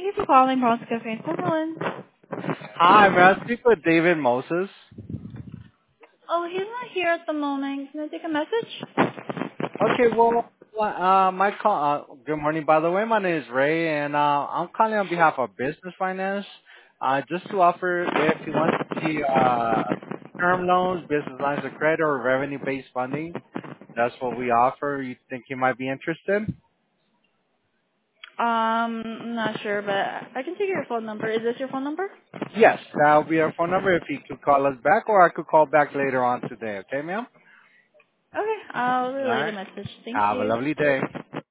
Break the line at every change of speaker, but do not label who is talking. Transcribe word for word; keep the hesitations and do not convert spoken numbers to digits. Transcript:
you for calling Bronx Cafe in Sutherland.
Hi, may I speak with David Moses?
Oh, he's not here at the moment. Can I take a message?
Okay, well, uh, my call, uh, good morning, by the way. My name is Ray, and uh, I'm calling on behalf of Business Finance, uh, just to offer if you want to see uh, term loans, business lines of credit, or revenue-based funding. That's what we offer. You think you might be interested?
Um, I'm not sure, but I can take your phone number. Is this your phone number?
Yes, that'll be our phone number if you could call us back, or I could call back later on today. Okay, ma'am?
Okay, I'll
All
relay the
right.
message. Thank
Have a
you.
lovely day.